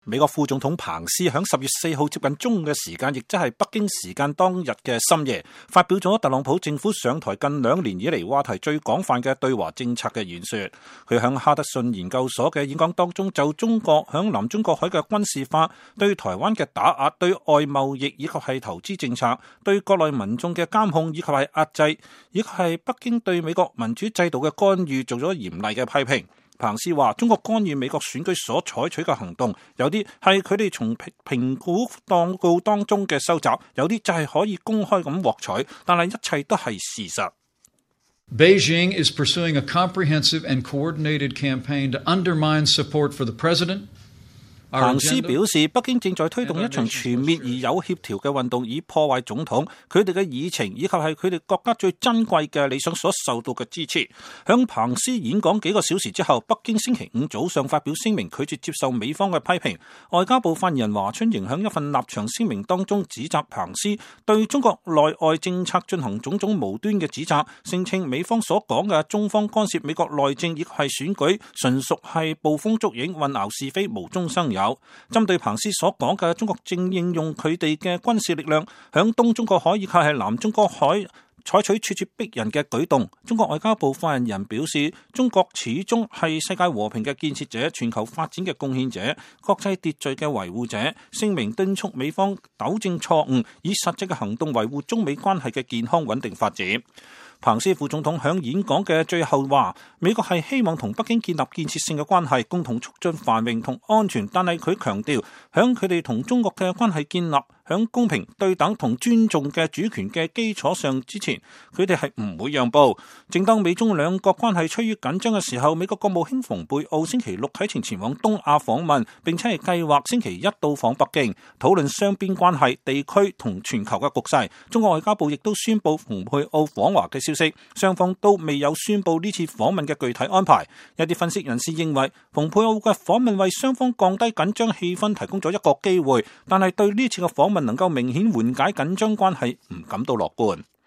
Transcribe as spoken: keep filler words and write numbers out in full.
美國副總統彭斯響十月四號接近中午嘅時間，亦即係北京時間當日嘅深夜，發表咗特朗普政府上台近兩年以嚟話題最廣泛嘅對華政策嘅演說。佢響哈德遜研究所嘅演講當中，就中國響南中國海嘅軍事化、對台灣嘅打壓、對外貿易以及係投資政策、對國內民眾嘅監控以及係壓制，以及係北京對美國民主制度嘅干預，做咗嚴厲嘅批評。彭斯話：中國干預美國選舉所採取嘅行動，有啲係佢哋從評估報告當中嘅收集，有啲就係可以公開咁獲取，但係一切都係事實。 Beijing is pursuing a comprehensive and coordinated campaign to undermine support for the president. 彭斯表示，北京正在推動一場全面而有協調嘅運動，以破壞總統佢哋嘅議程以及係佢哋國家最珍貴嘅理想所受到嘅支持。響彭斯演講幾個小時之後，北京星期五早上發表聲明，拒絕接受美方嘅批評。外交部發言人華春瑩響一份立場聲明當中指責彭斯對中國內外政策進行種種無端嘅指責，聲稱美方所講嘅中方干涉美國內政亦係選舉，純屬係捕風捉影、混淆是非、無中生有。針對彭斯所講嘅中國正應用佢哋嘅軍事力量響東中國海以及係南中國海採取處處逼人嘅舉動，中國外交部發言人表示，中國始終係世界和平嘅建設者、全球發展嘅貢獻者、國際秩序嘅維護者，聲明敦促美方糾正錯誤，以實際嘅行動維護中美關係嘅健康穩定發展。彭斯副總統響演講嘅最後話，美國係希望同北京建立建設性嘅關係，共同促進繁榮同安全，但係佢強調，響佢哋同中國嘅關係建立響公平、對等同尊重嘅主權嘅基礎上之前，佢哋係唔會讓步。正當美中兩國關係趨於緊張嘅時候，美國國務卿蓬佩奧星期六啟程前往東亞訪問，並且係計劃星期一到訪北京，討論雙邊關係、地區同全球嘅局勢。中國外交部亦都宣布蓬佩奧訪華嘅消息，雙方都未有宣布呢次訪問嘅具體安排。有啲分析人士認為，蓬佩奧嘅訪問為雙方降低緊張氣氛提供咗一個機會，但係對呢次嘅訪問能夠明顯緩解緊張關係唔感到樂觀。